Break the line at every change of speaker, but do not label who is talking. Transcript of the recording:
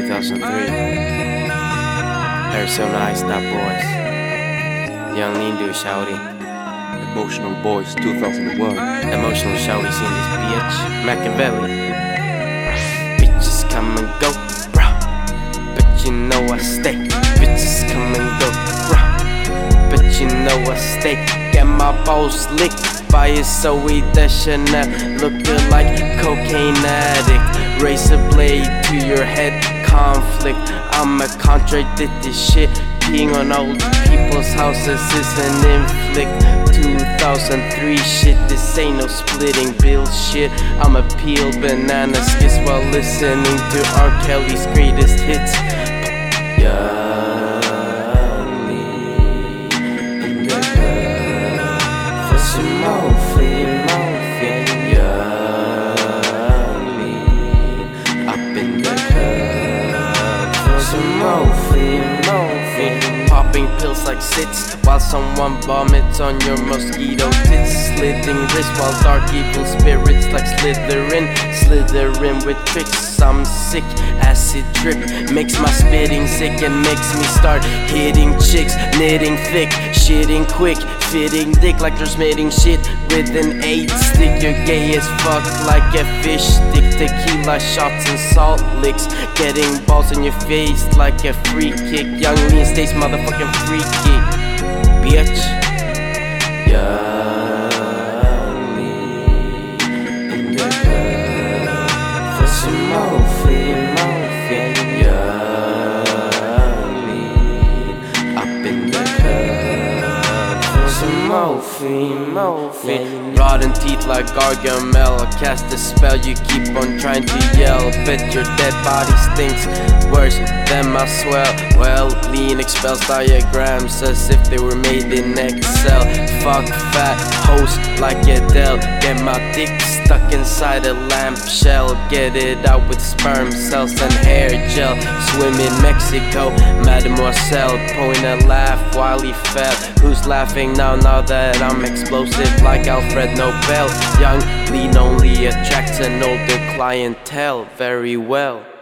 2003. Arizona Ice Stop Boys. Young Lindu Shouty.
Emotional Boys 2001.
Emotional Shouty seen this bitch. Machiavelli. Bitches come and go, bruh, but you know I stay. Bitches come and go, bruh, but you know I stay. Get my balls licked by a Zoe Deschanel, looking like cocaine addict. Razor blade to your head, conflict. I'ma contradict this shit. Peeing on old people's houses is an inflict. 2003 shit, this ain't no splitting bill shit. I'ma peel banana skits while listening to R. Kelly's greatest hits. Young Lean in the club for some morphine. Young Lean up in the club for some morphine. Popping pills like sits while someone vomits on your mosquito tits. Slitting wrists while dark evil spirits like slithering with tricks. I'm sick, acid drip makes my spitting sick and makes me start hitting chicks. Knitting thick, shitting quick, fitting dick like they're smitting shit with an 8 stick. You're gay as fuck like a fish stick. Tequila shots and salt licks, getting balls in your face like a free kick. Young Lean stays motherfucking freaky, bitch. Young Lean in the club for some morphine. Young Lean up in the club for some morphine. Rotten teeth like Gargamel. I cast a spell, you keep on trying to yell. Bet your dead body stinks worse than my swell. Well, Lean expels diagrams as if they were made in Excel. Fuck fat host like Adele. Get my dick stuck inside a lamp shell. Get it out with sperm cells and hair gel. Swim in Mexico, Mademoiselle. Point and laugh while he fell. Who's laughing now that I'm explosive like Alfred Nobel? Young Lean only attracts an older clientele very well.